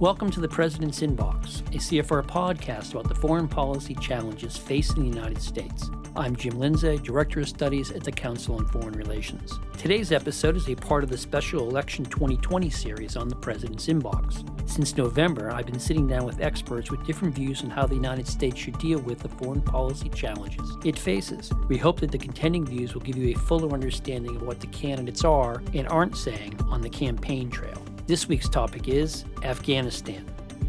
Welcome to the President's Inbox, a CFR podcast about the foreign policy challenges facing the United States. I'm Jim Lindsay, Director of Studies at the Council on Foreign Relations. Today's episode is a part of the Special Election 2020 series on the President's Inbox. Since November, I've been sitting down with experts with different views on how the United States should deal with the foreign policy challenges it faces. We hope that the contending views will give you a fuller understanding of what the candidates are and aren't saying on the campaign trail. This week's topic is Afghanistan.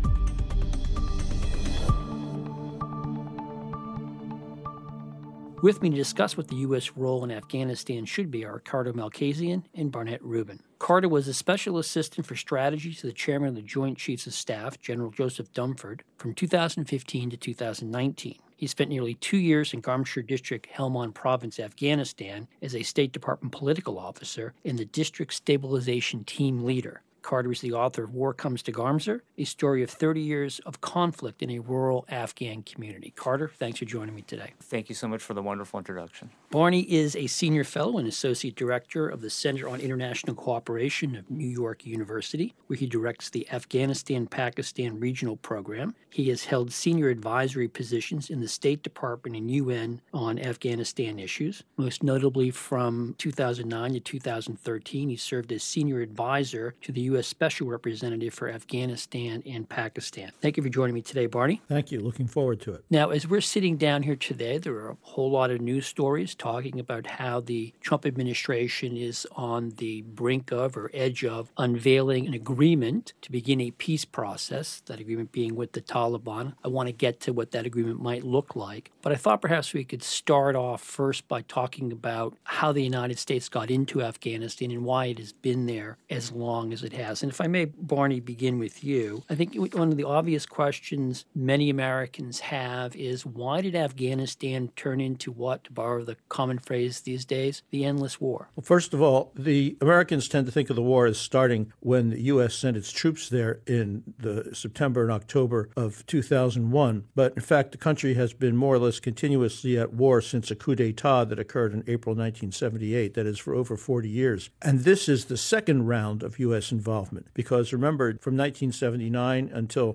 With me to discuss what the U.S. role in Afghanistan should be are Carter Malkasian and Barnett Rubin. Carter was a Special Assistant for Strategy to the Chairman of the Joint Chiefs of Staff, General Joseph Dunford, from 2015 to 2019. He spent nearly 2 years in Garmsur District, Helmand Province, Afghanistan, as a State Department political officer and the District Stabilization Team leader. Carter is the author of War Comes to Garmsur, a story of 30 years of conflict in a rural Afghan community. Carter, thanks for joining me today. Thank you so much for the wonderful introduction. Barney is a senior fellow and associate director of the Center on International Cooperation of New York University, where he directs the Afghanistan-Pakistan Regional Program. He has held senior advisory positions in the State Department and UN on Afghanistan issues. Most notably from 2009 to 2013, he served as senior advisor to the U.S. Special Representative for Afghanistan and Pakistan. Thank you for joining me today, Barney. Thank you. Looking forward to it. Now, as we're sitting down here today, there are a whole lot of news stories talking about how the Trump administration is on the brink of or edge of unveiling an agreement to begin a peace process, that agreement being with the Taliban. I want to get to what that agreement might look like, but I thought perhaps we could start off first by talking about how the United States got into Afghanistan and why it has been there as long as it has. And if I may, Barney, begin with you. I think one of the obvious questions many Americans have is, why did Afghanistan turn into what, to borrow the common phrase these days, the endless war? Well, first of all, the Americans tend to think of the war as starting when the U.S. sent its troops there in the September and October of 2001. But in fact, the country has been more or less continuously at war since a coup d'etat that occurred in April 1978, that is, for over 40 years. And this is the second round of U.S. involvement, because remember, from 1979 until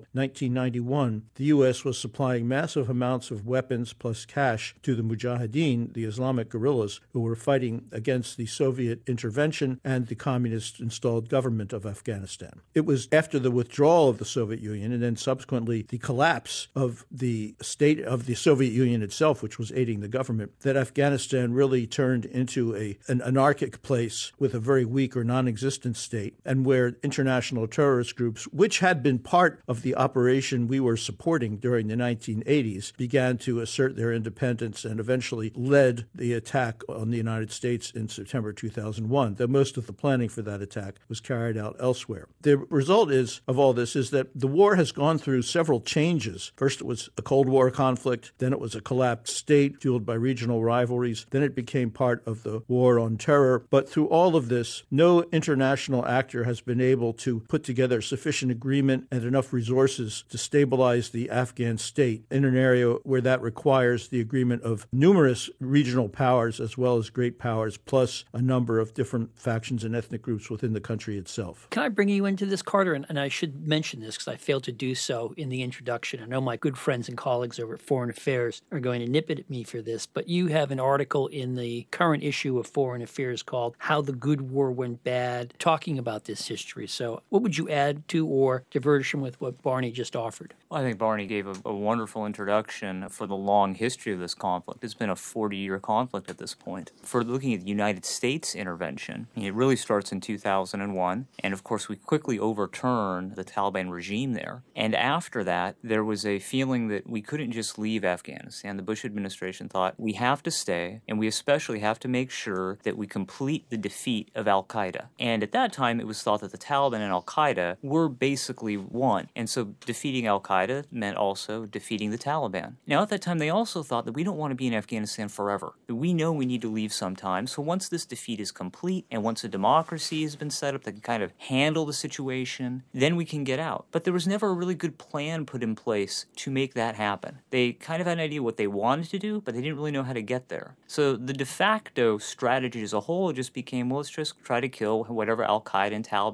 1991, the U.S. was supplying massive amounts of weapons plus cash to the Mujahideen, the Islamic guerrillas, who were fighting against the Soviet intervention and the communist-installed government of Afghanistan. It was after the withdrawal of the Soviet Union and then subsequently the collapse of the state of the Soviet Union itself, which was aiding the government, that Afghanistan really turned into an anarchic place with a very weak or non-existent state, and where international terrorist groups, which had been part of the operation we were supporting during the 1980s, began to assert their independence and eventually led the attack on the United States in September 2001, though most of the planning for that attack was carried out elsewhere. The result of all this is that the war has gone through several changes. First, it was a Cold War conflict, then it was a collapsed state fueled by regional rivalries, then it became part of the war on terror. But through all of this, no international actor has been able to put together sufficient agreement and enough resources to stabilize the Afghan state in an area where that requires the agreement of numerous regional powers as well as great powers, plus a number of different factions and ethnic groups within the country itself. Can I bring you into this, Carter? And I should mention this because I failed to do so in the introduction. I know my good friends and colleagues over at Foreign Affairs are going to nip it at me for this, but you have an article in the current issue of Foreign Affairs called How the Good War Went Bad, talking about this history. So what would you add to or diversion with what Barney just offered? Well, I think Barney gave a wonderful introduction for the long history of this conflict. It's been a 40-year conflict at this point. For looking at the United States intervention, it really starts in 2001, and of course we quickly overturned the Taliban regime there. And after that, there was a feeling that we couldn't just leave Afghanistan. The Bush administration thought, we have to stay, and we especially have to make sure that we complete the defeat of al-Qaeda. And at that time, it was thought that the Taliban and al-Qaeda were basically one. And so defeating al-Qaeda meant also defeating the Taliban. Now, at that time, they also thought that we don't want to be in Afghanistan forever. That we know we need to leave sometime. So once this defeat is complete and once a democracy has been set up that can kind of handle the situation, then we can get out. But there was never a really good plan put in place to make that happen. They kind of had an idea what they wanted to do, but they didn't really know how to get there. So the de facto strategy as a whole just became, well, let's just try to kill whatever al-Qaeda and Taliban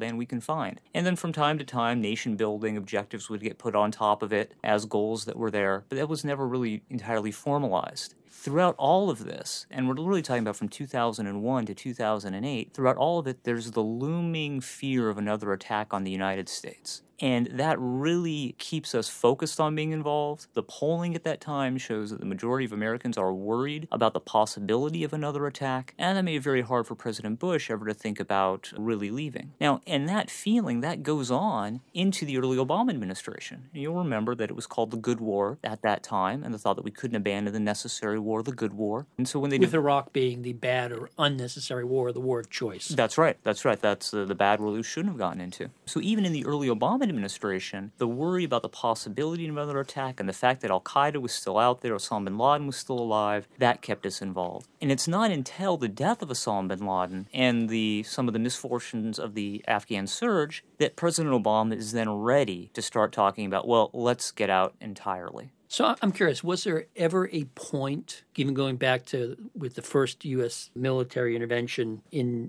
Taliban we can find. And then from time to time, nation-building objectives would get put on top of it as goals that were there, but that was never really entirely formalized. Throughout all of this, and we're really talking about from 2001 to 2008, throughout all of it, there's the looming fear of another attack on the United States. And that really keeps us focused on being involved. The polling at that time shows that the majority of Americans are worried about the possibility of another attack, and that made it very hard for President Bush ever to think about really leaving. Now, and that feeling, that goes on into the early Obama administration. And you'll remember that it was called the Good War at that time, and the thought that we couldn't abandon the necessary war, the good war. And so when they with Iraq being the bad or unnecessary war, the war of choice. That's right. That's the bad war we shouldn't have gotten into. So even in the early Obama administration, the worry about the possibility of another attack and the fact that al-Qaeda was still out there, Osama bin Laden was still alive, that kept us involved. And it's not until the death of Osama bin Laden and some of the misfortunes of the Afghan surge that President Obama is then ready to start talking about, well, let's get out entirely. So I'm curious, was there ever a point, even going back to with the first U.S. military intervention in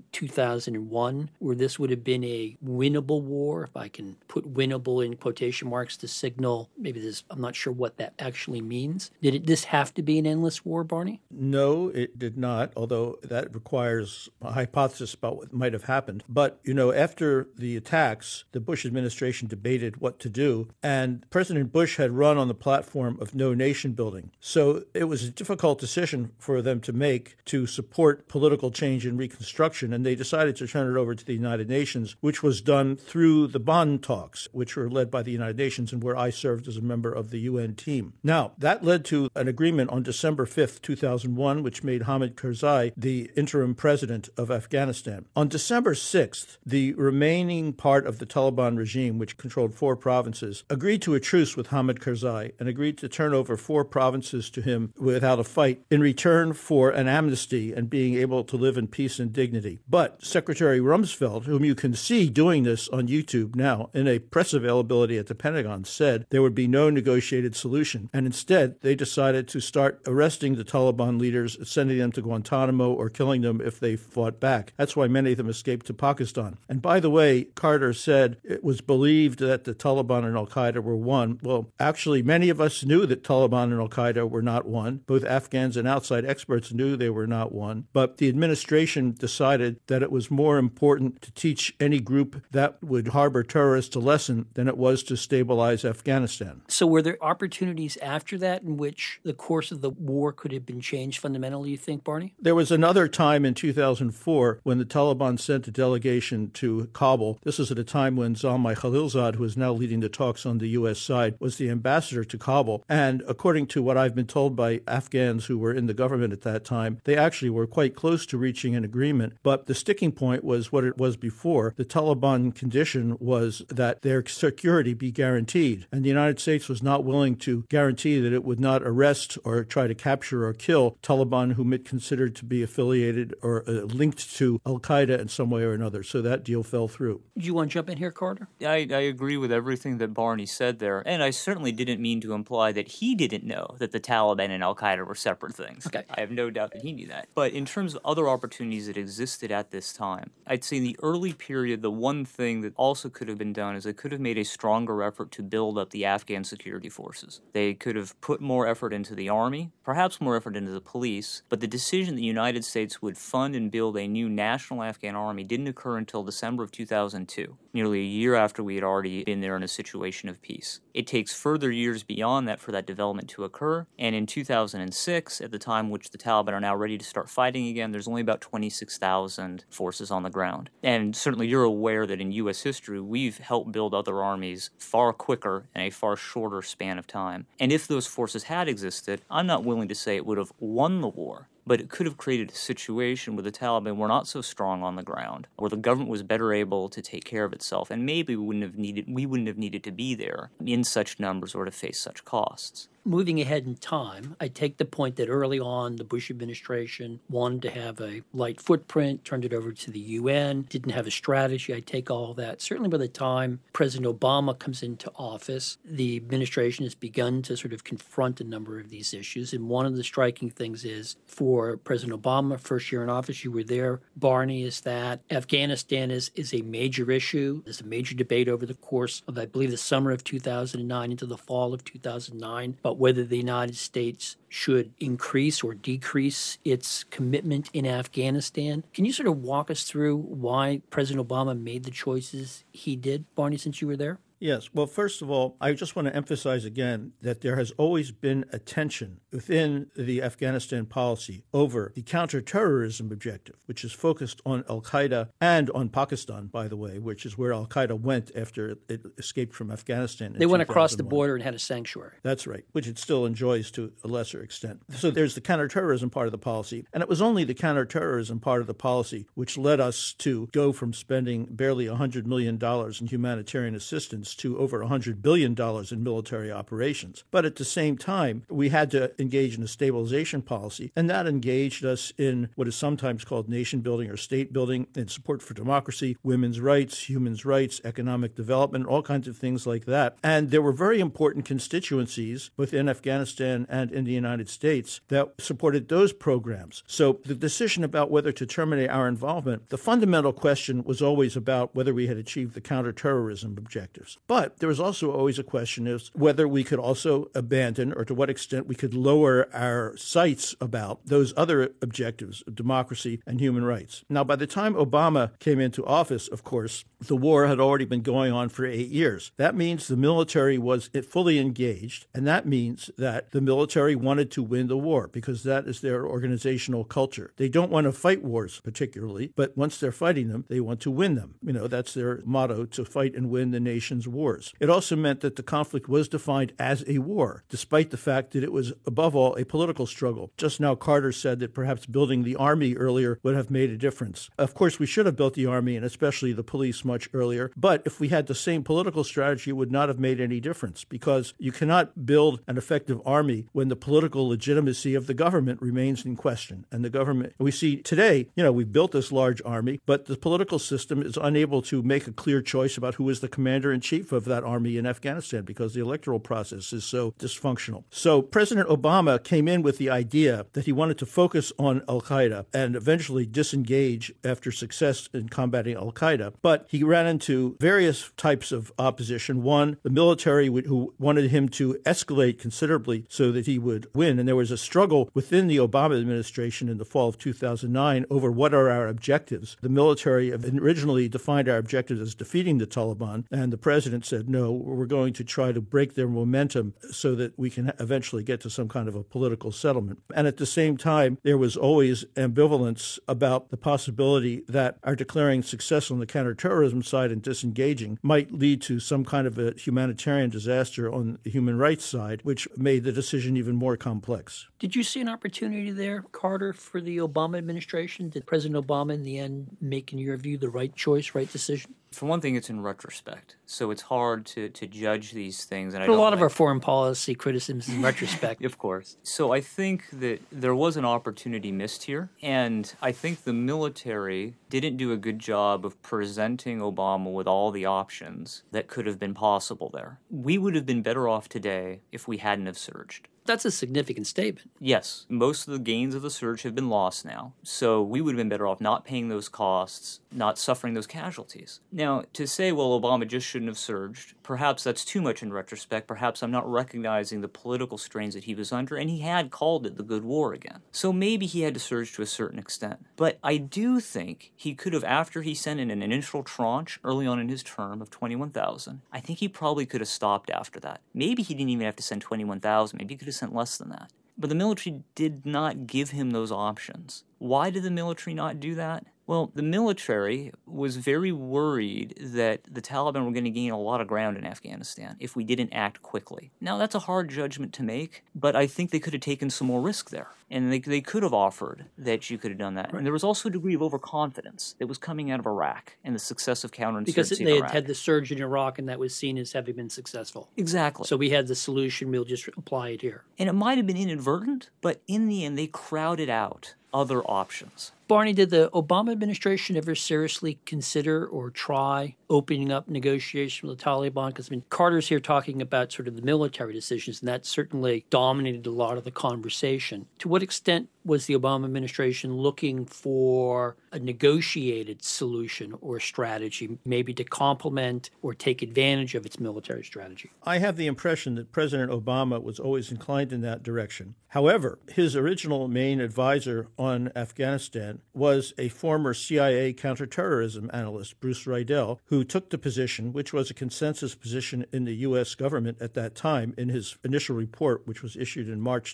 2001, where this would have been a winnable war, if I can put winnable in quotation marks to signal, maybe this, I'm not sure what that actually means. Did this have to be an endless war, Barney? No, it did not, although that requires a hypothesis about what might have happened. But, after the attacks, the Bush administration debated what to do, and President Bush had run on the platform of no nation building. So it was a difficult decision for them to make to support political change and reconstruction, and they decided to turn it over to the United Nations, which was done through the Bonn talks, which were led by the United Nations and where I served as a member of the UN team. Now, that led to an agreement on December 5th, 2001, which made Hamid Karzai the interim president of Afghanistan. On December 6th, the remaining part of the Taliban regime, which controlled 4 provinces, agreed to a truce with Hamid Karzai and agreed to turn over 4 provinces to him without a fight in return for an amnesty and being able to live in peace and dignity. But Secretary Rumsfeld, whom you can see doing this on YouTube now, in a press availability at the Pentagon, said there would be no negotiated solution. And instead, they decided to start arresting the Taliban leaders, sending them to Guantanamo or killing them if they fought back. That's why many of them escaped to Pakistan. And by the way, Carter said it was believed that the Taliban and al-Qaeda were one. Well, actually, many of us knew that Taliban and al-Qaeda were not one. Both Afghans and outside experts knew they were not one. But the administration decided that it was more important to teach any group that would harbor terrorists a lesson than it was to stabilize Afghanistan. So were there opportunities after that in which the course of the war could have been changed fundamentally, you think, Barney? There was another time in 2004 when the Taliban sent a delegation to Kabul. This was at a time when Zalmay Khalilzad, who is now leading the talks on the U.S. side, was the ambassador to Kabul. And according to what I've been told by Afghans who were in the government at that time, they actually were quite close to reaching an agreement. But the sticking point was what it was before. The Taliban condition was that their security be guaranteed. And the United States was not willing to guarantee that it would not arrest or try to capture or kill Taliban whom it considered to be affiliated or linked to al-Qaeda in some way or another. So that deal fell through. Do you want to jump in here, Carter? I agree with everything that Barney said there. And I certainly didn't mean to imply that he didn't know that the Taliban and al-Qaeda were separate things. Okay. I have no doubt that he knew that. But in terms of other opportunities that existed at this time, I'd say in the early period, the one thing that also could have been done is they could have made a stronger effort to build up the Afghan security forces. They could have put more effort into the army, perhaps more effort into the police, but the decision that the United States would fund and build a new national Afghan army didn't occur until December of 2002, nearly a year after we had already been there in a situation of peace. It takes further years beyond that for that development to occur, and in 2006, at the time which the Taliban are now ready to start fighting again, there's only about 26,000 forces on the ground. And certainly you're aware that in U.S. history, we've helped build other armies far quicker in a far shorter span of time. And if those forces had existed, I'm not willing to say it would have won the war, but it could have created a situation where the Taliban were not so strong on the ground, where the government was better able to take care of itself, and maybe we wouldn't have needed to be there in such numbers or to face such costs. moving ahead in time, I take the point that early on the Bush administration wanted to have a light footprint, turned it over to the UN, didn't have a strategy. I take all that. Certainly by the time President Obama comes into office, the administration has begun to sort of confront a number of these issues. And one of the striking things is for President Obama, first year in office, you were there, Barney, is that Afghanistan is a major issue. There's a major debate over the course of, I believe, the summer of 2009 into the fall of 2009 about whether the United States should increase or decrease its commitment in Afghanistan. Can you sort of walk us through why President Obama made the choices he did, Barney, since you were there? Yes. Well, first of all, I just want to emphasize again that there has always been a tension within the Afghanistan policy over the counterterrorism objective, which is focused on al-Qaeda and on Pakistan, by the way, which is where al-Qaeda went after it escaped from Afghanistan. They went across the border and had a sanctuary. That's right, which it still enjoys to a lesser extent. So there's the counterterrorism part of the policy. And it was only the counterterrorism part of the policy which led us to go from spending barely $100 million in humanitarian assistance to over $100 billion in military operations. But at the same time, we had to engage in a stabilization policy, and that engaged us in what is sometimes called nation building or state building, in support for democracy, women's rights, human rights, economic development, all kinds of things like that. And there were very important constituencies within Afghanistan and in the United States that supported those programs. So the decision about whether to terminate our involvement, the fundamental question was always about whether we had achieved the counterterrorism objectives. But there was also always a question as whether we could also abandon or to what extent we could lower our sights about those other objectives of democracy and human rights. Now, by the time Obama came into office, of course, the war had already been going on for 8 years. That means the military was fully engaged, and that means that the military wanted to win the war because that is their organizational culture. They don't want to fight wars particularly, but once they're fighting them, they want to win them. You know, that's their motto, to fight and win the nation's wars. It also meant that the conflict was defined as a war, despite the fact that it was, above all, a political struggle. Just now, Carter said that perhaps building the army earlier would have made a difference. Of course, we should have built the army and especially the police much earlier, but if we had the same political strategy, it would not have made any difference because you cannot build an effective army when the political legitimacy of the government remains in question. And the government, we see today, we've built this large army, but the political system is unable to make a clear choice about who is the commander-in-chief of that army in Afghanistan because the electoral process is so dysfunctional. So President Obama came in with the idea that he wanted to focus on al-Qaeda and eventually disengage after success in combating al-Qaeda. But he ran into various types of opposition. One, the military who wanted him to escalate considerably so that he would win. And there was a struggle within the Obama administration in the fall of 2009 over what are our objectives. The military originally defined our objectives as defeating the Taliban, and the president said, no, we're going to try to break their momentum so that we can eventually get to some kind of a political settlement. And at the same time, there was always ambivalence about the possibility that our declaring success on the counterterrorism side and disengaging might lead to some kind of a humanitarian disaster on the human rights side, which made the decision even more complex. Did you see an opportunity there, Carter, for the Obama administration? Did President Obama, in the end, make, in your view, the right choice, right decision? For one thing, it's in retrospect, so it's hard to judge these things. And a lot of our foreign policy criticisms in retrospect. Of course. So I think that there was an opportunity missed here, and I think the military didn't do a good job of presenting Obama with all the options that could have been possible there. We would have been better off today if we hadn't have surged. That's a significant statement. Yes. Most of the gains of the surge have been lost now. So we would have been better off not paying those costs, not suffering those casualties. Now, to say, well, Obama just shouldn't have surged, perhaps that's too much in retrospect. Perhaps I'm not recognizing the political strains that he was under, and he had called it the good war again. So maybe he had to surge to a certain extent. But I do think he could have, after he sent in an initial tranche early on in his term of 21,000, I think he probably could have stopped after that. Maybe he didn't even have to send 21,000. Maybe he could have sent less than that. But the military did not give him those options. Why did the military not do that? Well, the military was very worried that the Taliban were going to gain a lot of ground in Afghanistan if we didn't act quickly. Now, that's a hard judgment to make, but I think they could have taken some more risk there. And they could have offered that you could have done that. Right. And there was also a degree of overconfidence that was coming out of Iraq and the success of counterinsurgency because in they Iraq. had the surge in Iraq, and that was seen as having been successful. Exactly. So we had the solution, we'll just apply it here. And it might have been inadvertent, but in the end, they crowded out other options. Barney, did the Obama administration ever seriously consider or try opening up negotiations with the Taliban? Because, Carter's here talking about sort of the military decisions, and that certainly dominated a lot of the conversation. To what extent was the Obama administration looking for a negotiated solution or strategy, maybe to complement or take advantage of its military strategy? I have the impression that President Obama was always inclined in that direction. However, his original main advisor on Afghanistan was a former CIA counterterrorism analyst, Bruce Riedel, who took the position, which was a consensus position in the U.S. government at that time in his initial report, which was issued in March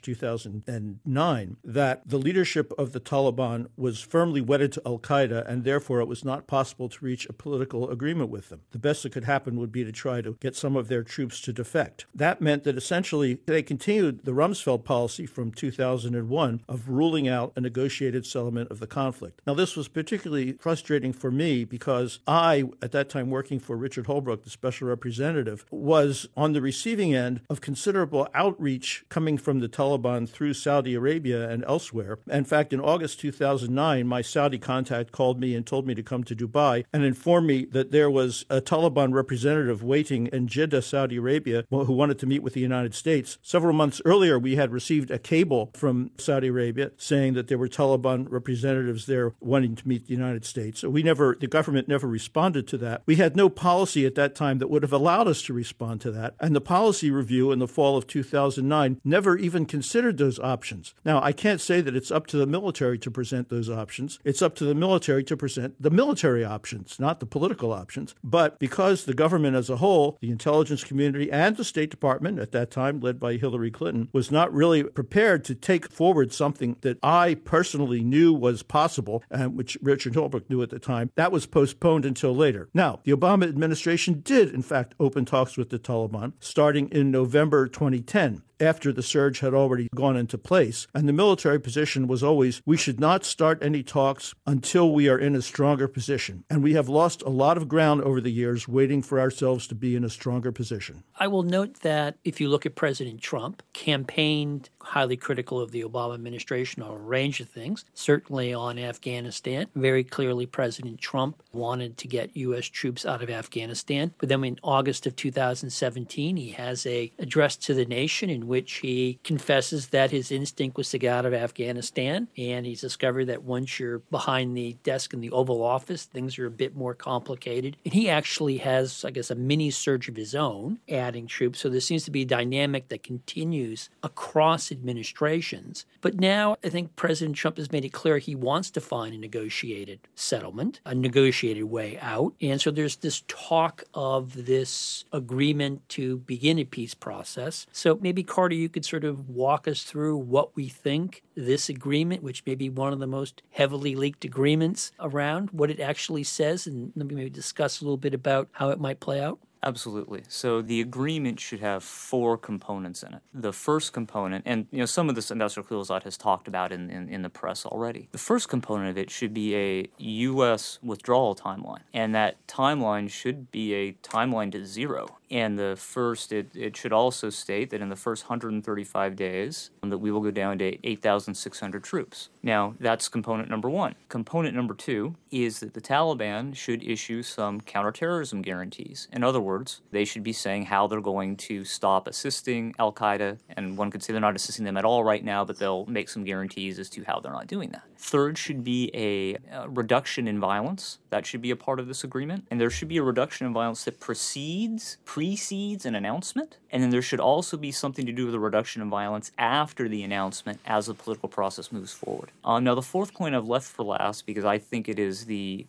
2009, that the leadership of the Taliban was firmly wedded to al-Qaeda, and therefore it was not possible to reach a political agreement with them. The best that could happen would be to try to get some of their troops to defect. That meant that essentially they continued the Rumsfeld policy from 2001 of ruling out a negotiated settlement of the conflict. Now, this was particularly frustrating for me because I, at that time working for Richard Holbrooke, the special representative, was on the receiving end of considerable outreach coming from the Taliban through Saudi Arabia and elsewhere. In fact, in August 2009, my Saudi contact called me and told me to come to Dubai and informed me that there was a Taliban representative waiting in Jeddah, Saudi Arabia, who wanted to meet with the United States. Several months earlier, we had received a cable from Saudi Arabia saying that there were Taliban representatives there wanting to meet the United States. So the government never responded to that. We had no policy at that time that would have allowed us to respond to that. And the policy review in the fall of 2009 never even considered those options. Now, I can't say that it's up to the military to present those options. It's up to the military to present the military options, not the political options. But because the government as a whole, the intelligence community, and the State Department at that time, led by Hillary Clinton, was not really prepared to take forward something that I personally knew was possible, and which Richard Holbrooke knew at the time, that was postponed until later. Now, the Obama administration did, in fact, open talks with the Taliban starting in November 2010. After the surge had already gone into place. And the military position was always, we should not start any talks until we are in a stronger position. And we have lost a lot of ground over the years waiting for ourselves to be in a stronger position. I will note that if you look at President Trump, campaigned highly critical of the Obama administration on a range of things, certainly on Afghanistan. Very clearly, President Trump wanted to get U.S. troops out of Afghanistan. But then in August of 2017, he has an address to the nation in which he confesses that his instinct was to get out of Afghanistan. And he's discovered that once you're behind the desk in the Oval Office, things are a bit more complicated. And he actually has, I guess, a mini surge of his own, adding troops. So there seems to be a dynamic that continues across administrations. But now I think President Trump has made it clear he wants to find a negotiated settlement, a negotiated way out. And so there's this talk of this agreement to begin a peace process. So maybe, Carter, you could sort of walk us through what we think this agreement, which may be one of the most heavily leaked agreements around, what it actually says, and let me maybe discuss a little bit about how it might play out. Absolutely. So the agreement should have 4 components in it. The first component, and some of this Ambassador Khalilzad has talked about in the press already. The first component of it should be a U.S. withdrawal timeline, and that timeline should be a timeline to zero. And the first, it should also state that in the first 135 days, that we will go down to 8,600 troops. Now, that's component number 1. Component number 2 is that the Taliban should issue some counterterrorism guarantees. In other words, they should be saying how they're going to stop assisting al-Qaeda, and one could say they're not assisting them at all right now, but they'll make some guarantees as to how they're not doing that. Third should be a reduction in violence. That should be a part of this agreement. And there should be a reduction in violence that precedes, precedes an announcement, and then there should also be something to do with the reduction of violence after the announcement as the political process moves forward. Now, the fourth point I've left for last because I think it's the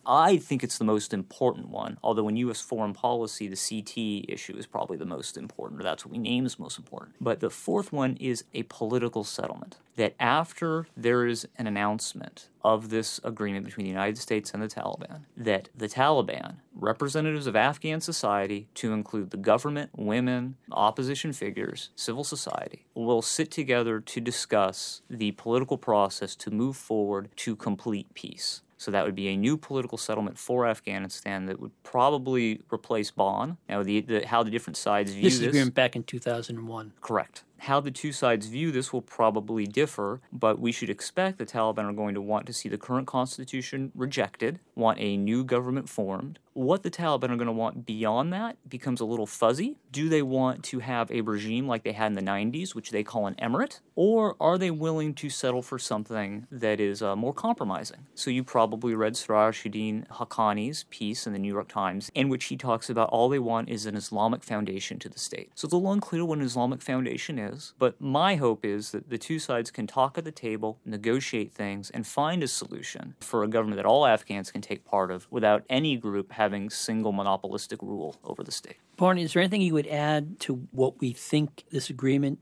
most important one, although in U.S. foreign policy, the CT issue is probably the most important, or that's what we name as most important. But the fourth one is a political settlement, that after there is an announcement of this agreement between the United States and the Taliban, that the Taliban, representatives of Afghan society, to include the government, women, opposition figures, civil society, will sit together to discuss the political process to move forward to complete peace. So that would be a new political settlement for Afghanistan that would probably replace Bonn. Now, how the different sides view this... This agreement back in 2001. Correct. How the two sides view this will probably differ, but we should expect the Taliban are going to want to see the current constitution rejected, want a new government formed. What the Taliban are going to want beyond that becomes a little fuzzy. Do they want to have a regime like they had in the 90s, which they call an emirate? Or are they willing to settle for something that is more compromising? So you probably read Sirajuddin Haqqani's piece in the New York Times, in which he talks about all they want is an Islamic foundation to the state. So it's a little unclear what an Islamic foundation is, but my hope is that the two sides can talk at the table, negotiate things, and find a solution for a government that all Afghans can take part of without any group having single monopolistic rule over the state. Barney, is there anything you would add to what we think this agreement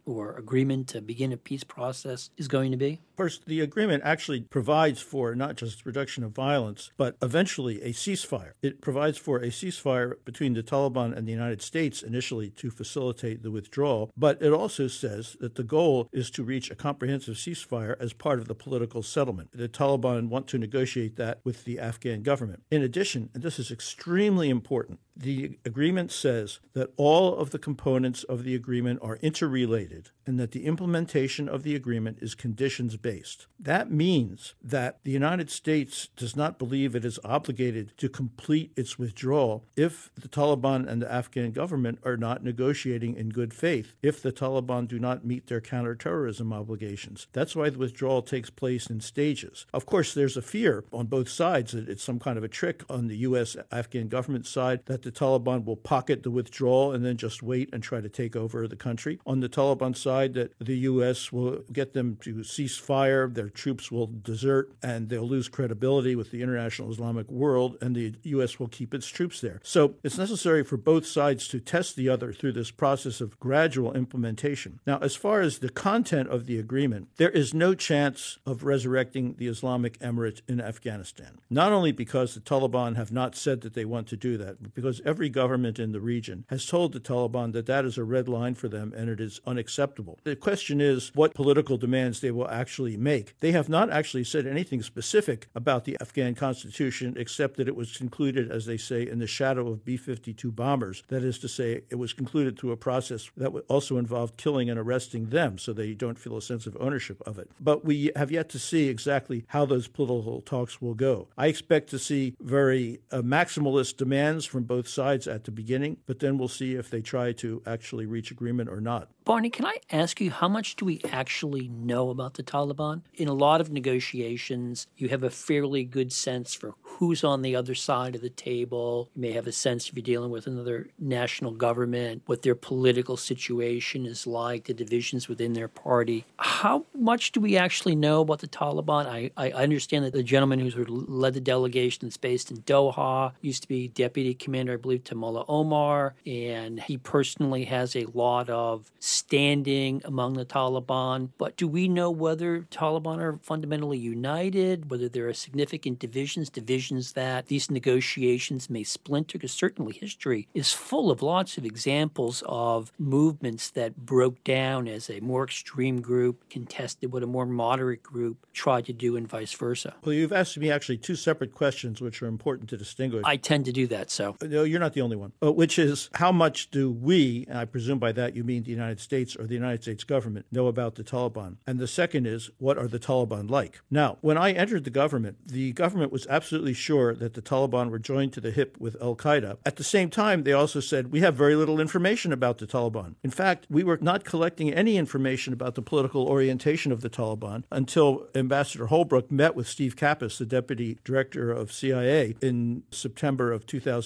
to begin a peace process is going to be? First, the agreement actually provides for not just reduction of violence, but eventually a ceasefire. It provides for a ceasefire between the Taliban and the United States initially to facilitate the withdrawal, but it also says that the goal is to reach a comprehensive ceasefire as part of the political settlement. The Taliban want to negotiate that with the Afghan government. In addition, and this is extremely important, the agreement says that all of the components of the agreement are interrelated and that the implementation of the agreement is conditions-based. That means that the United States does not believe it is obligated to complete its withdrawal if the Taliban and the Afghan government are not negotiating in good faith, if the Taliban do not meet their counterterrorism obligations. That's why the withdrawal takes place in stages. Of course, there's a fear on both sides that it's some kind of a trick on the U.S.-Afghan government side that the Taliban will pocket the withdrawal and then just wait and try to take over the country. On the Taliban side, that the U.S. will get them to cease fire, their troops will desert, and they'll lose credibility with the international Islamic world, and the U.S. will keep its troops there. So it's necessary for both sides to test the other through this process of gradual implementation. Now, as far as the content of the agreement, there is no chance of resurrecting the Islamic Emirate in Afghanistan, not only because the Taliban have not said that they want to do that, but because every government in the region has told the Taliban that that is a red line for them and it is unacceptable. The question is what political demands they will actually make. They have not actually said anything specific about the Afghan constitution except that it was concluded, as they say, in the shadow of B-52 bombers. That is to say, it was concluded through a process that also involved killing and arresting them so they don't feel a sense of ownership of it. But we have yet to see exactly how those political talks will go. I expect to see very maximalist demands from both sides at the beginning, but then we'll see if they try to actually reach agreement or not. Barney, can I ask you, how much do we actually know about the Taliban? In a lot of negotiations, you have a fairly good sense for who's on the other side of the table. You may have a sense if you're dealing with another national government, what their political situation is like, the divisions within their party. How much do we actually know about the Taliban? I understand that the gentleman who's led the delegation that's based in Doha used to be deputy commander, I believe, to Mullah Omar, and he personally has a lot of standing among the Taliban. But do we know whether Taliban are fundamentally united, whether there are significant divisions that these negotiations may splinter? Because certainly history is full of lots of examples of movements that broke down as a more extreme group contested what a more moderate group tried to do and vice versa. Well, you've asked me actually two separate questions which are important to distinguish. I tend to do that, so. No, you're not the only one. Which is, how much do we, and I presume by that you mean the United States or the United States government, know about the Taliban? And the second is, what are the Taliban like? Now, when I entered the government was absolutely sure that the Taliban were joined to the hip with al-Qaeda. At the same time, they also said, we have very little information about the Taliban. In fact, we were not collecting any information about the political orientation of the Taliban until Ambassador Holbrooke met with Steve Kappas, the deputy director of CIA, in September of 2009,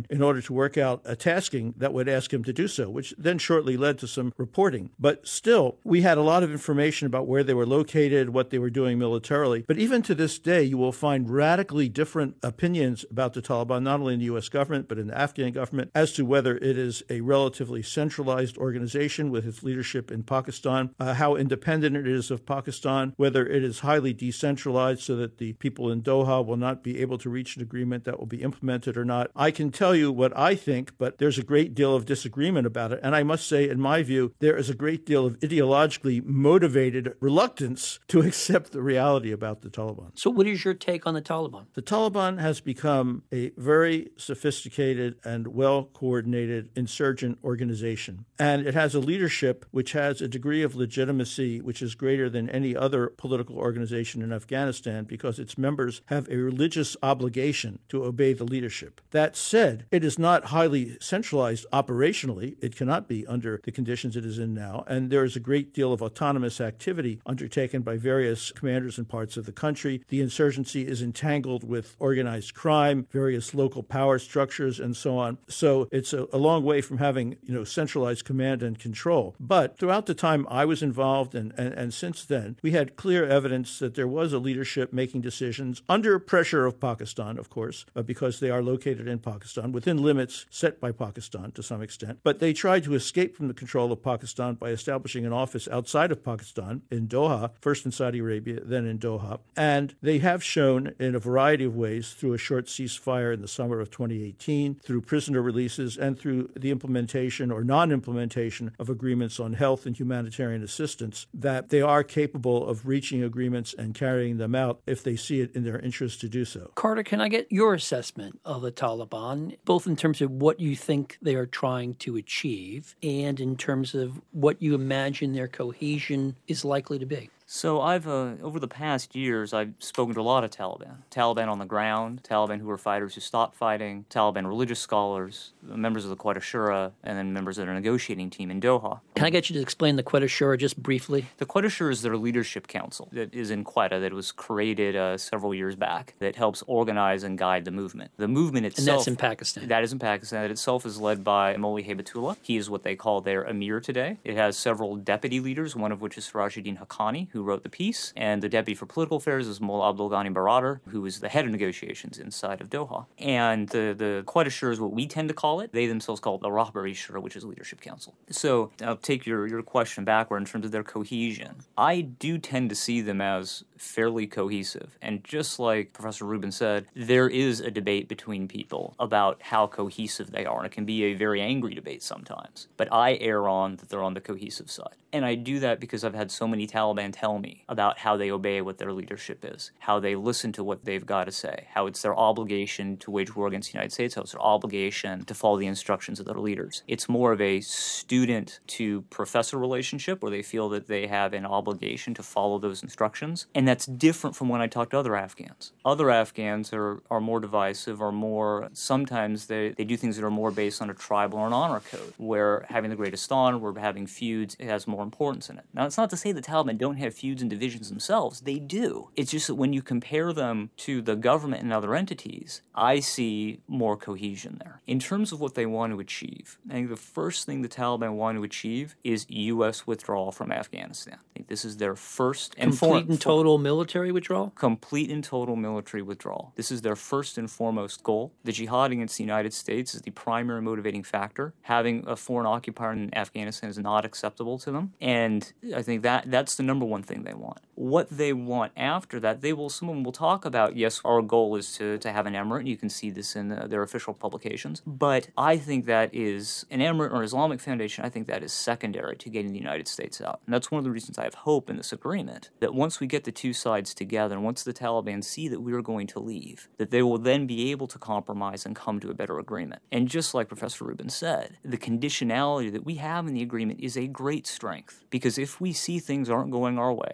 line in order to work out a tasking that would ask him to do so, which then shortly led to some reporting. But still, we had a lot of information about where they were located, what they were doing militarily. But even to this day, you will find radically different opinions about the Taliban, not only in the U.S. government, but in the Afghan government, as to whether it is a relatively centralized organization with its leadership in Pakistan, how independent it is of Pakistan, whether it is highly decentralized so that the people in Doha will not be able to reach an agreement that will be implemented or not. I can tell you what I think, but there's a great deal of disagreement about it. And I must say, in my view, there is a great deal of ideologically motivated reluctance to accept the reality about the Taliban. So what is your take on the Taliban? The Taliban has become a very sophisticated and well-coordinated insurgent organization. And it has a leadership which has a degree of legitimacy which is greater than any other political organization in Afghanistan because its members have a religious obligation to obey the leadership. That said, it is not highly centralized operationally. It cannot be under the conditions it is in now. And there is a great deal of autonomous activity undertaken by various commanders in parts of the country. The insurgency is entangled with organized crime, various local power structures, and so on. So it's a long way from having, centralized command and control. But throughout the time I was involved and since then, we had clear evidence that there was a leadership making decisions under pressure of Pakistan, of course, because they are located in Pakistan, within limits set by Pakistan to some extent. But they tried to escape from the control of Pakistan by establishing an office outside of Pakistan in Doha, first in Saudi Arabia, then in Doha. And they have shown in a variety of ways through a short ceasefire in the summer of 2018, through prisoner releases, and through the implementation or non-implementation of agreements on health and humanitarian assistance, that they are capable of reaching agreements and carrying them out if they see it in their interest to do so. Carter, can I get your assessment of the Taliban, both in terms of what you think they are trying to achieve and in terms of what you imagine their cohesion is likely to be? So I've, over the past years, I've spoken to a lot of Taliban on the ground, Taliban who are fighters who stopped fighting, Taliban religious scholars, members of the Quetta Shura, and then members of their negotiating team in Doha. Can I get you to explain the Quetta Shura just briefly? The Quetta Shura is their leadership council that is in Quetta that was created several years back that helps organize and guide the movement. The movement itself... And that's in Pakistan. That is in Pakistan. That itself is led by Molly Haybatullah. He is what they call their emir today. It has several deputy leaders, one of which is Sirajuddin Haqqani, who wrote the piece, and the deputy for political affairs is Mullah Abdul Ghani Baradar, who is the head of negotiations inside of Doha. And the Quetta Shura is what we tend to call it. They themselves call it the Rahbari Shura, which is a leadership council. So I'll take your question backward in terms of their cohesion. I do tend to see them as fairly cohesive. And just like Professor Rubin said, there is a debate between people about how cohesive they are, and it can be a very angry debate sometimes. But I err on that they're on the cohesive side. And I do that because I've had so many Taliban tell me about how they obey what their leadership is, how they listen to what they've got to say, how it's their obligation to wage war against the United States, how it's their obligation to follow the instructions of their leaders. It's more of a student-to-professor relationship where they feel that they have an obligation to follow those instructions. And that's different from when I talk to other Afghans. Other Afghans are more divisive, or more, sometimes they do things that are more based on a tribal or an honor code, where having the greatest honor, where having feuds, it has more importance in it. Now, it's not to say the Taliban don't have feuds and divisions themselves. They do. It's just that when you compare them to the government and other entities, I see more cohesion there. In terms of what they want to achieve, I think the first thing the Taliban want to achieve is U.S. withdrawal from Afghanistan. I think this is their first and complete and total military withdrawal? Complete and total military withdrawal. This is their first and foremost goal. The jihad against the United States is the primary motivating factor. Having a foreign occupier in Afghanistan is not acceptable to them. And I think that's the number one thing they want. What they want after that, some of them will talk about, yes, our goal is to have an emirate. You can see this in their official publications. But I think that is an emirate or Islamic Foundation. I think that is secondary to getting the United States out. And that's one of the reasons I have hope in this agreement, that once we get the two sides together and once the Taliban see that we are going to leave, that they will then be able to compromise and come to a better agreement. And just like Professor Rubin said, the conditionality that we have in the agreement is a great strength, because if we see things aren't going our way, if we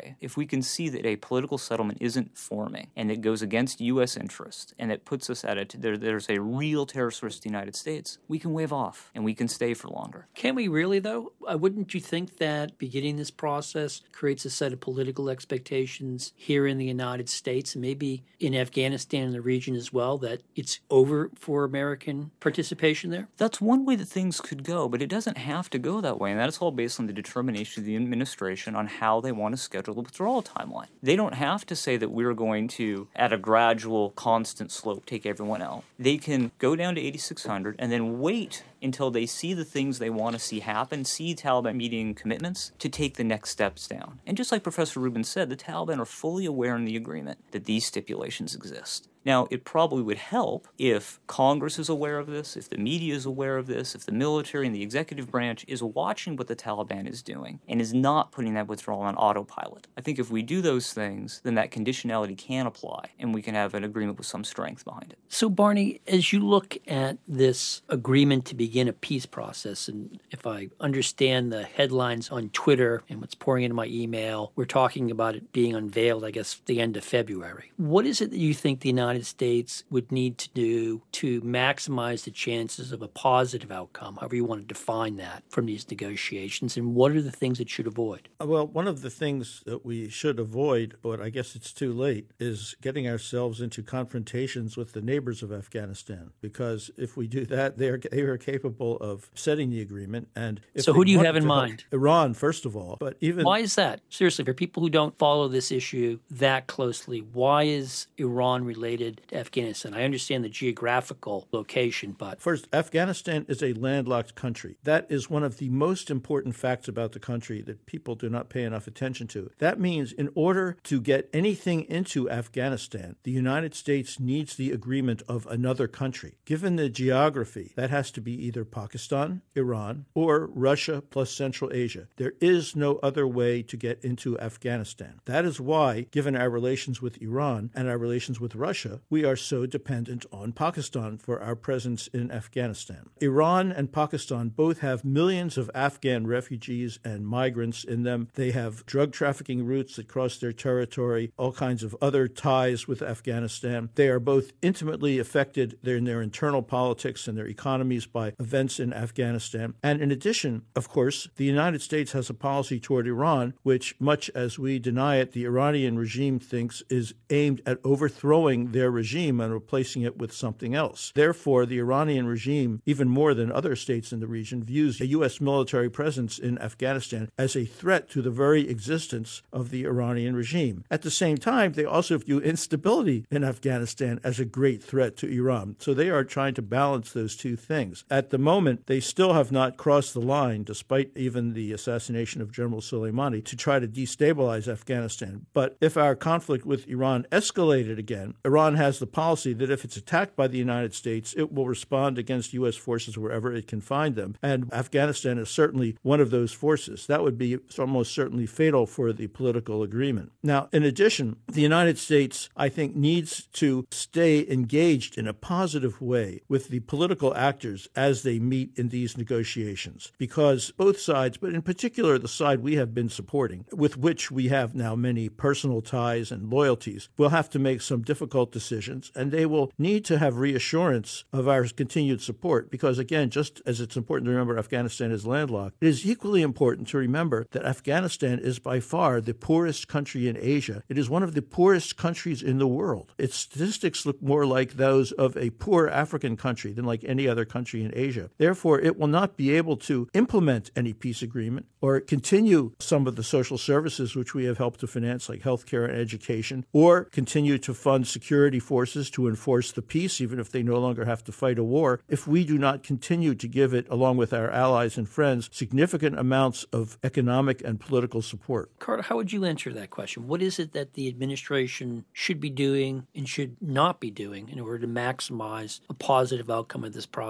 can see that a political settlement isn't forming and it goes against U.S. interests and it puts us at there's a real terrorist risk to the United States, we can wave off and we can stay for longer. Can we really, though? Wouldn't you think that beginning this process creates a set of political expectations here in the United States and maybe in Afghanistan and the region as well, that it's over for American participation there? That's one way that things could go, but it doesn't have to go that way, and that's all based on the determination of the administration on how they want to schedule the withdrawal timeline. They don't have to say that we're going to, at a gradual, constant slope, take everyone out. They can go down to 8,600 and then wait until they see the things they want to see happen, see Taliban meeting commitments, to take the next steps down. And just like Professor Rubin said, the Taliban are fully aware in the agreement that these stipulations exist. Now, it probably would help if Congress is aware of this, if the media is aware of this, if the military and the executive branch is watching what the Taliban is doing and is not putting that withdrawal on autopilot. I think if we do those things, then that conditionality can apply and we can have an agreement with some strength behind it. So, Barney, as you look at this agreement to begin a peace process, and if I understand the headlines on Twitter and what's pouring into my email, we're talking about it being unveiled, I guess, the end of February. What is it that you think the United States would need to do to maximize the chances of a positive outcome, however you want to define that, from these negotiations, and what are the things it should avoid? Well, one of the things that we should avoid, but I guess it's too late, is getting ourselves into confrontations with the neighbors of Afghanistan, because if we do that, they are capable of setting the agreement. And so who do you have in mind? Iran, first of all. But even why is that? Seriously, for people who don't follow this issue that closely, why is Iran related to Afghanistan? I understand the geographical location, but... First, Afghanistan is a landlocked country. That is one of the most important facts about the country that people do not pay enough attention to. That means in order to get anything into Afghanistan, the United States needs the agreement of another country. Given the geography, that has to be either Pakistan, Iran, or Russia plus Central Asia. There is no other way to get into Afghanistan. That is why, given our relations with Iran and our relations with Russia, we are so dependent on Pakistan for our presence in Afghanistan. Iran and Pakistan both have millions of Afghan refugees and migrants in them. They have drug trafficking routes that cross their territory, all kinds of other ties with Afghanistan. They are both intimately affected in their internal politics and their economies by events in Afghanistan. And in addition, of course, the United States has a policy toward Iran, which, much as we deny it, the Iranian regime thinks is aimed at overthrowing their regime and replacing it with something else. Therefore, the Iranian regime, even more than other states in the region, views a U.S. military presence in Afghanistan as a threat to the very existence of the Iranian regime. At the same time, they also view instability in Afghanistan as a great threat to Iran. So they are trying to balance those two things. At the moment, they still have not crossed the line, despite even the assassination of General Soleimani, to try to destabilize Afghanistan. But if our conflict with Iran escalated again, Iran has the policy that if it's attacked by the United States, it will respond against U.S. forces wherever it can find them. And Afghanistan is certainly one of those forces. That would be almost certainly fatal for the political agreement. Now, in addition, the United States, I think, needs to stay engaged in a positive way with the political actors as they meet in these negotiations, because both sides, but in particular the side we have been supporting, with which we have now many personal ties and loyalties, will have to make some difficult decisions, and they will need to have reassurance of our continued support, because again, just as it's important to remember Afghanistan is landlocked, it is equally important to remember that Afghanistan is by far the poorest country in Asia. It is one of the poorest countries in the world. Its statistics look more like those of a poor African country than like any other country in Asia. Therefore, it will not be able to implement any peace agreement or continue some of the social services which we have helped to finance, like healthcare and education, or continue to fund security forces to enforce the peace, even if they no longer have to fight a war, if we do not continue to give it, along with our allies and friends, significant amounts of economic and political support. Carter, how would you answer that question? What is it that the administration should be doing and should not be doing in order to maximize a positive outcome of this process?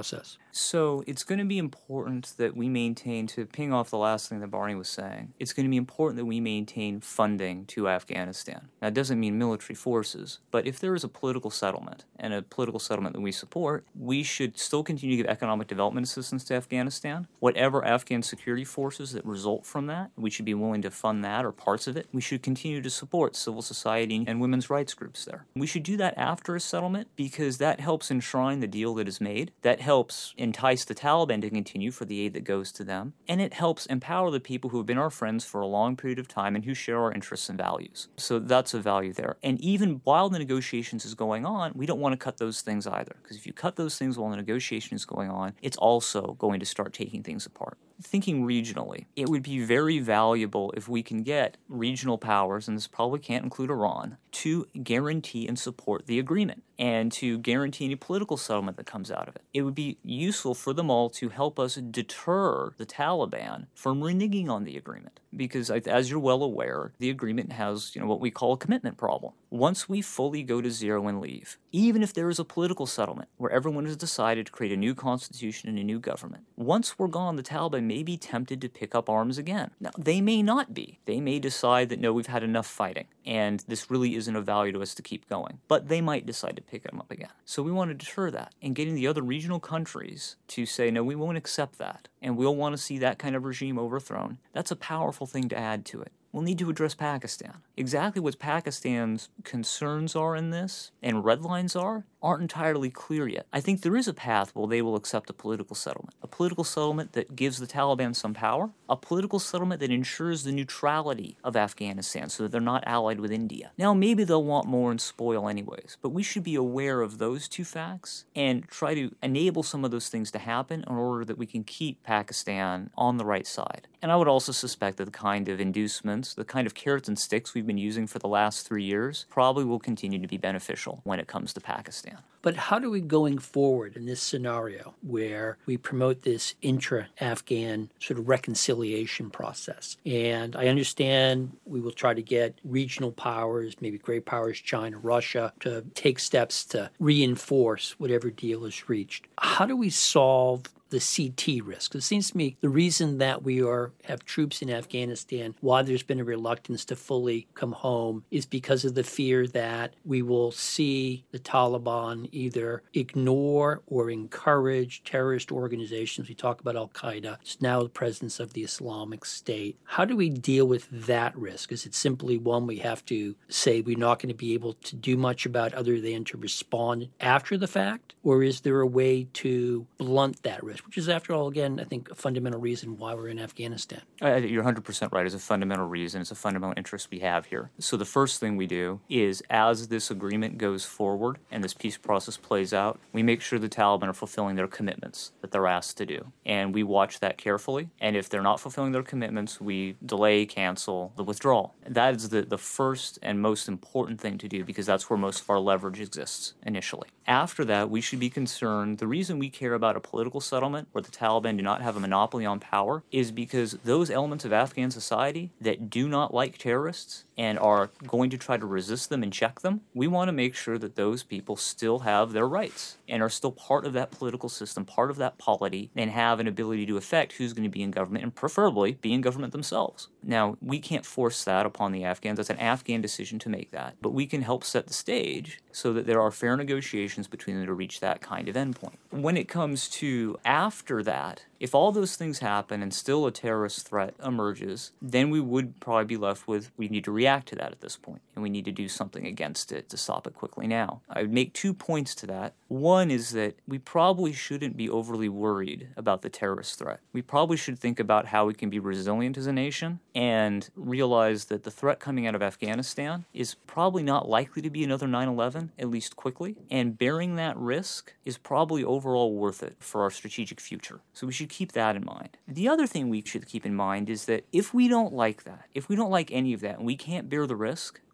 So it's going to be important that we maintain, to ping off the last thing that Barney was saying, it's going to be important that we maintain funding to Afghanistan. Now, it doesn't mean military forces, but if there is a political settlement, and a political settlement that we support, we should still continue to give economic development assistance to Afghanistan. Whatever Afghan security forces that result from that, we should be willing to fund that or parts of it. We should continue to support civil society and women's rights groups there. We should do that after a settlement because that helps enshrine the deal that is made. That helps entice the Taliban to continue for the aid that goes to them. And it helps empower the people who have been our friends for a long period of time and who share our interests and values. So that's a value there. And even while the negotiations is going on, we don't want to cut those things either. Because if you cut those things while the negotiation is going on, it's also going to start taking things apart. Thinking regionally, it would be very valuable if we can get regional powers, and this probably can't include Iran, to guarantee and support the agreement and to guarantee any political settlement that comes out of it. It would be useful for them all to help us deter the Taliban from reneging on the agreement. Because as you're well aware, the agreement has, what we call a commitment problem. Once we fully go to zero and leave, even if there is a political settlement where everyone has decided to create a new constitution and a new government, once we're gone, the Taliban may be tempted to pick up arms again. Now, they may not be. They may decide that, no, we've had enough fighting, and this really isn't of value to us to keep going. But they might decide to pick them up again. So we want to deter that, and getting the other regional countries to say, no, we won't accept that, and we'll want to see that kind of regime overthrown. That's a powerful thing to add to it. We'll need to address Pakistan. Exactly what Pakistan's concerns are in this and red lines aren't entirely clear yet. I think there is a path where they will accept a political settlement that gives the Taliban some power, a political settlement that ensures the neutrality of Afghanistan so that they're not allied with India. Now, maybe they'll want more and spoil anyways, but we should be aware of those two facts and try to enable some of those things to happen in order that we can keep Pakistan on the right side. And I would also suspect that the kind of inducements, the kind of carrots and sticks we've been using for the last 3 years probably will continue to be beneficial when it comes to Pakistan. But how do we, going forward in this scenario where we promote this intra-Afghan sort of reconciliation process? And I understand we will try to get regional powers, maybe great powers, China, Russia, to take steps to reinforce whatever deal is reached. How do we solve the CT risk? It seems to me the reason that we have troops in Afghanistan, why there's been a reluctance to fully come home, is because of the fear that we will see the Taliban either ignore or encourage terrorist organizations. We talk about Al-Qaeda. It's now the presence of the Islamic State. How do we deal with that risk? Is it simply one we have to say we're not going to be able to do much about other than to respond after the fact? Or is there a way to blunt that risk? Which is, after all, again, I think a fundamental reason why we're in Afghanistan. You're 100% right. It's a fundamental reason. It's a fundamental interest we have here. So the first thing we do is, as this agreement goes forward and this peace process plays out, we make sure the Taliban are fulfilling their commitments that they're asked to do. And we watch that carefully. And if they're not fulfilling their commitments, we delay, cancel the withdrawal. That is the first and most important thing to do, because that's where most of our leverage exists initially. After that, we should be concerned. The reason we care about a political settlement where the Taliban do not have a monopoly on power is because those elements of Afghan society that do not like terrorists and are going to try to resist them and check them, we want to make sure that those people still have their rights and are still part of that political system, part of that polity, and have an ability to affect who's going to be in government, and preferably be in government themselves. Now, we can't force that upon the Afghans. That's an Afghan decision to make that. But we can help set the stage so that there are fair negotiations between them to reach that kind of endpoint. When it comes to after that, if all those things happen and still a terrorist threat emerges, then we would probably be left with, we need to react to that at this point, and we need to do something against it to stop it quickly now. I would make 2 points to that. One is that we probably shouldn't be overly worried about the terrorist threat. We probably should think about how we can be resilient as a nation and realize that the threat coming out of Afghanistan is probably not likely to be another 9/11, at least quickly, and bearing that risk is probably overall worth it for our strategic future. So we should keep that in mind. The other thing we should keep in mind is that if we don't like that, if we don't like any of that and we can't bear the risk,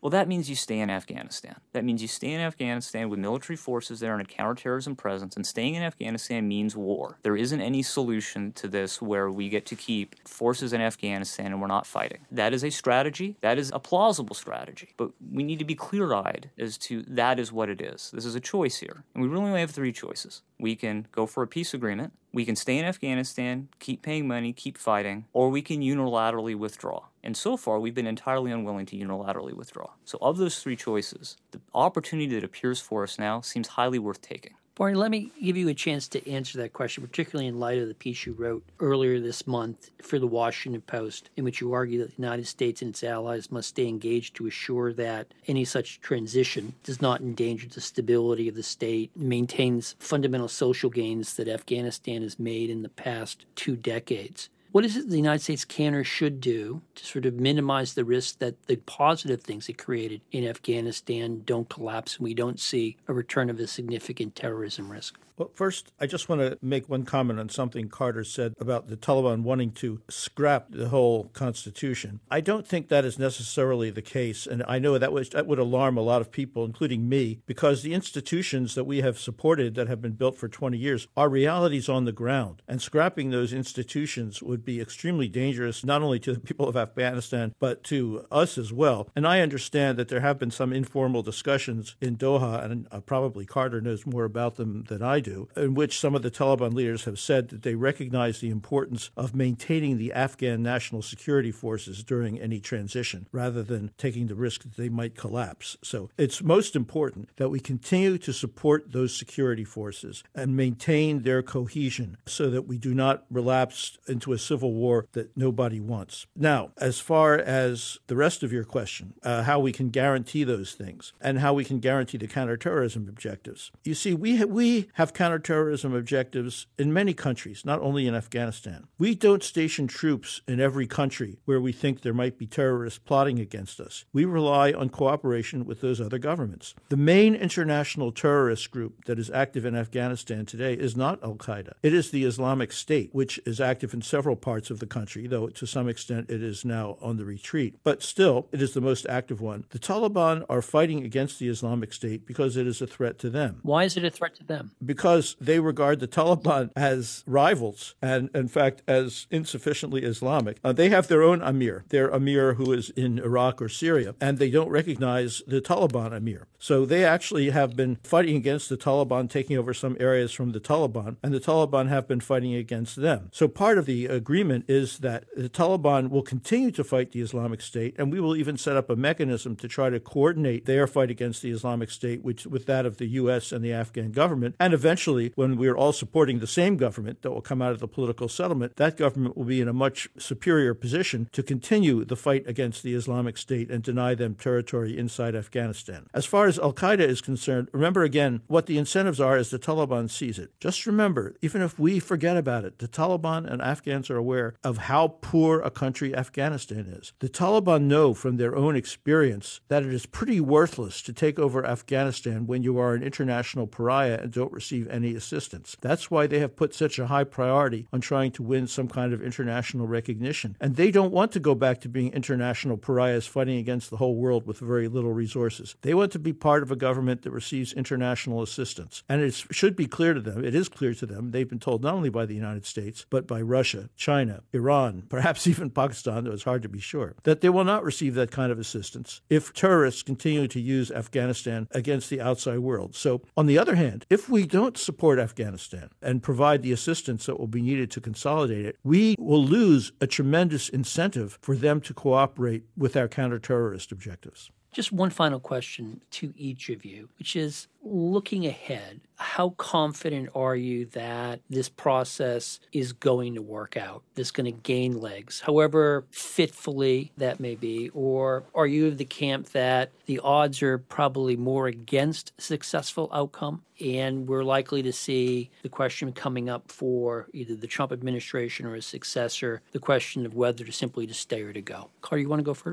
Well, that means you stay in Afghanistan. That means you stay in Afghanistan with military forces there and a counterterrorism presence, and staying in Afghanistan means war. There isn't any solution to this where we get to keep forces in Afghanistan and we're not fighting. That is a strategy. That is a plausible strategy. But we need to be clear-eyed as to that is what it is. This is a choice here. And we really only have three choices. We can go for a peace agreement, we can stay in Afghanistan, keep paying money, keep fighting, or we can unilaterally withdraw. And so far, we've been entirely unwilling to unilaterally withdraw. So of those three choices, the opportunity that appears for us now seems highly worth taking. Barney, let me give you a chance to answer that question, particularly in light of the piece you wrote earlier this month for the Washington Post, in which you argue that the United States and its allies must stay engaged to assure that any such transition does not endanger the stability of the state, maintains fundamental social gains that Afghanistan has made in the past 2 decades. What is it the United States can or should do to sort of minimize the risk that the positive things it created in Afghanistan don't collapse and we don't see a return of a significant terrorism risk? Well, first, I just want to make one comment on something Carter said about the Taliban wanting to scrap the whole Constitution. I don't think that is necessarily the case, and I know that would alarm a lot of people, including me, because the institutions that we have supported that have been built for 20 years are realities on the ground, and scrapping those institutions would be extremely dangerous, not only to the people of Afghanistan, but to us as well. And I understand that there have been some informal discussions in Doha, and probably Carter knows more about them than I do, in which some of the Taliban leaders have said that they recognize the importance of maintaining the Afghan national security forces during any transition, rather than taking the risk that they might collapse. So it's most important that we continue to support those security forces and maintain their cohesion so that we do not relapse into a civil war that nobody wants. Now, as far as the rest of your question, how we can guarantee those things and how we can guarantee the counterterrorism objectives. You see, we have counterterrorism objectives in many countries, not only in Afghanistan. We don't station troops in every country where we think there might be terrorists plotting against us. We rely on cooperation with those other governments. The main international terrorist group that is active in Afghanistan today is not al-Qaeda. It is the Islamic State, which is active in several parts of the country, though to some extent it is now on the retreat. But still, it is the most active one. The Taliban are fighting against the Islamic State because it is a threat to them. Why is it a threat to them? Because they regard the Taliban as rivals and, in fact, as insufficiently Islamic. They have their own Amir, their Amir who is in Iraq or Syria, and they don't recognize the Taliban Amir. So they actually have been fighting against the Taliban, taking over some areas from the Taliban, and the Taliban have been fighting against them. So part of the agreement is that the Taliban will continue to fight the Islamic State, and we will even set up a mechanism to try to coordinate their fight against the Islamic State with that of the U.S. and the Afghan government. And eventually, when we're all supporting the same government that will come out of the political settlement, that government will be in a much superior position to continue the fight against the Islamic State and deny them territory inside Afghanistan. As far as al-Qaeda is concerned, remember again what the incentives are as the Taliban sees it. Just remember, even if we forget about it, the Taliban and Afghans are aware of how poor a country Afghanistan is. The Taliban know from their own experience that it is pretty worthless to take over Afghanistan when you are an international pariah and don't receive any assistance. That's why they have put such a high priority on trying to win some kind of international recognition. And they don't want to go back to being international pariahs fighting against the whole world with very little resources. They want to be part of a government that receives international assistance. And it should be clear to them, it is clear to them, they've been told not only by the United States, but by Russia, China, Iran, perhaps even Pakistan, though it's hard to be sure, that they will not receive that kind of assistance if terrorists continue to use Afghanistan against the outside world. So, on the other hand, if we don't support Afghanistan and provide the assistance that will be needed to consolidate it, we will lose a tremendous incentive for them to cooperate with our counterterrorist objectives. Just one final question to each of you, which is, looking ahead, how confident are you that this process is going to work out, that's going to gain legs, however fitfully that may be? Or are you of the camp that the odds are probably more against a successful outcome, and we're likely to see the question coming up for either the Trump administration or a successor, the question of whether to simply to stay or to go? Carter, you want to go first?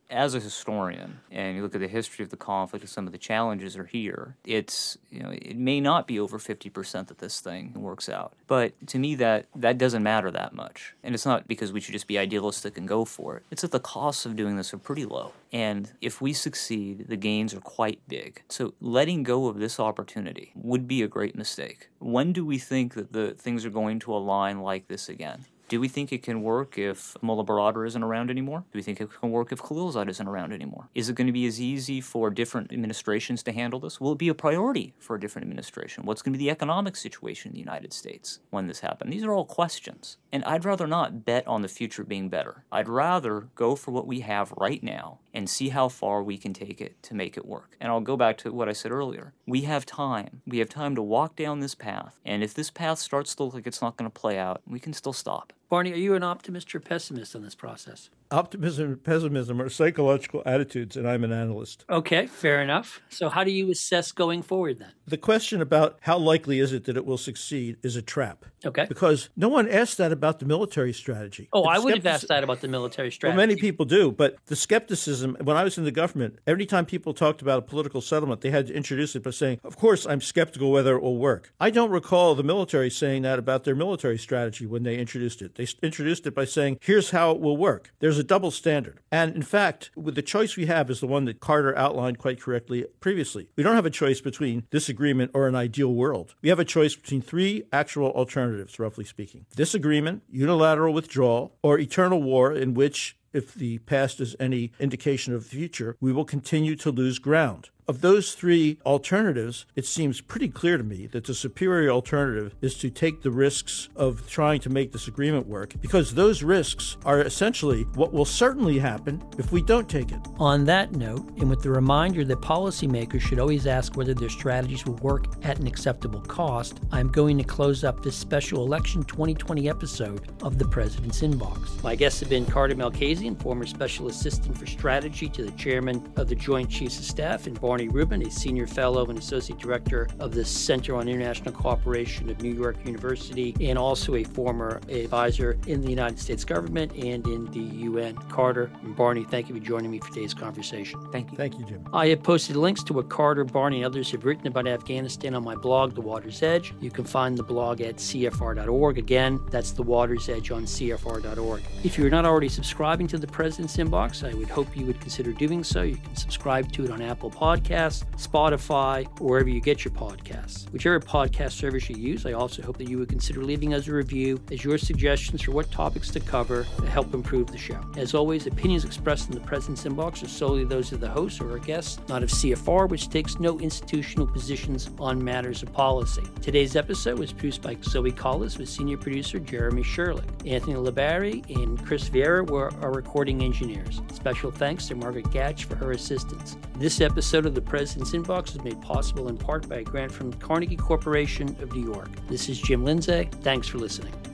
as a historian, and you look at the history of the conflict and some of the challenges are here, it's, it may not be over 50% that this thing works out. But to me, that doesn't matter that much. And it's not because we should just be idealistic and go for it. It's that the costs of doing this are pretty low. And if we succeed, the gains are quite big. So letting go of this opportunity would be a great mistake. When do we think that the things are going to align like this again? Do we think it can work if Mullah Baradar isn't around anymore? Do we think it can work if Khalilzad isn't around anymore? Is it going to be as easy for different administrations to handle this? Will it be a priority for a different administration? What's going to be the economic situation in the United States when this happens? These are all questions. And I'd rather not bet on the future being better. I'd rather go for what we have right now and see how far we can take it to make it work. And I'll go back to what I said earlier. We have time. We have time to walk down this path. And if this path starts to look like it's not going to play out, we can still stop. Barney, are you an optimist or pessimist on this process? Optimism and pessimism are psychological attitudes, and I'm an analyst. Okay, fair enough. So how do you assess going forward then? The question about how likely is it that it will succeed is a trap. Okay. Because no one asked that about the military strategy. Oh, I would have asked that about the military strategy. Well, many people do, but the skepticism, when I was in the government, every time people talked about a political settlement, they had to introduce it by saying, of course, I'm skeptical whether it will work. I don't recall the military saying that about their military strategy when they introduced it. They introduced it by saying, here's how it will work. There's a double standard. And in fact, with the choice we have is the one that Carter outlined quite correctly previously. We don't have a choice between this agreement or an ideal world. We have a choice between three actual alternatives, roughly speaking. This agreement, unilateral withdrawal, or eternal war in which, if the past is any indication of the future, we will continue to lose ground. Of those three alternatives, it seems pretty clear to me that the superior alternative is to take the risks of trying to make this agreement work, because those risks are essentially what will certainly happen if we don't take it. On that note, and with the reminder that policymakers should always ask whether their strategies will work at an acceptable cost, I'm going to close up this special election 2020 episode of The President's Inbox. My guests have been Carter Malkasian, former Special Assistant for Strategy to the Chairman of the Joint Chiefs of Staff, and Barney Rubin, a Senior Fellow and Associate Director of the Center on International Cooperation of New York University, and also a former advisor in the United States government and in the UN. Carter and Barney, thank you for joining me for today's conversation. Thank you. Thank you, Jim. I have posted links to what Carter, Barney, and others have written about Afghanistan on my blog, The Water's Edge. You can find the blog at CFR.org. Again, that's The Water's Edge on CFR.org. If you're not already subscribing to The President's Inbox, I would hope you would consider doing so. You can subscribe to it on Apple Podcasts, Spotify, or wherever you get your podcasts. Whichever podcast service you use, I also hope that you would consider leaving us a review as your suggestions for what topics to cover to help improve the show. As always, opinions expressed in the President's Inbox are solely those of the host or our guests, not of CFR, which takes no institutional positions on matters of policy. Today's episode was produced by Zoe Collis with senior producer Jeremy Sherlick. Anthony Labari and Chris Vieira were our recording engineers. Special thanks to Margaret Gatch for her assistance. This episode of The President's Inbox was made possible in part by a grant from Carnegie Corporation of New York. This is Jim Lindsay. Thanks for listening.